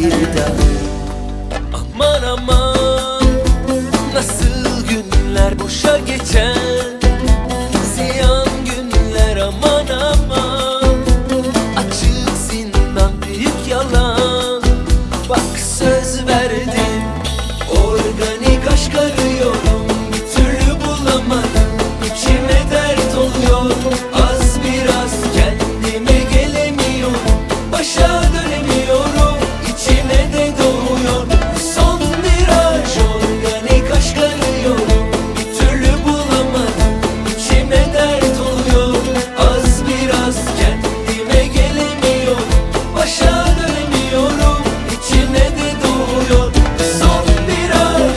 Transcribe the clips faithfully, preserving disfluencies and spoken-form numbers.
bir daha. Aman aman, nasıl günler boşa geçen, ziyan günler aman aman. Açık zindan büyük yalan. Bak söz verdim, organik aşk arıyorum, bir türlü bulamadım. İçime dert oluyor, az biraz kendime gelemiyorum. Başa dönemiyorum, içime de doğuyor son viraj. Organik aşk arıyorum, bir türlü bulamadım. İçime dert oluyor, az biraz kendime gelemiyorum. Başa dönemiyorum, içime de doğuyor son viraj.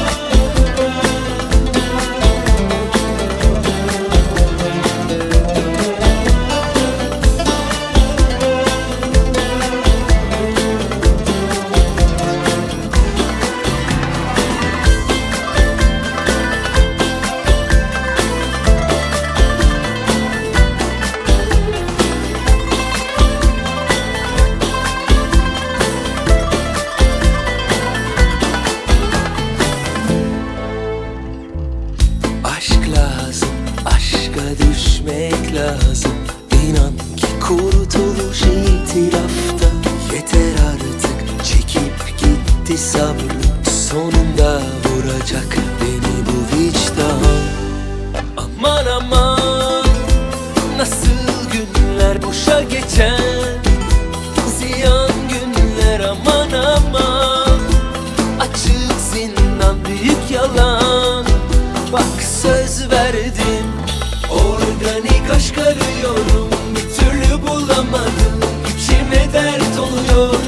Aşk lazım, aşka düşmek lazım. İnan ki kurtuluş itirafta. Yeter artık, çekip gitti sabrım. Sonunda vuracak beni bu vicdan. Aman aman, nasıl günler boşa geçen, ziyan günler aman aman. Açık zindan büyük yalan. Bak söz verdim, organik aşk arıyorum, bir türlü bulamadım. İçime dert oluyor,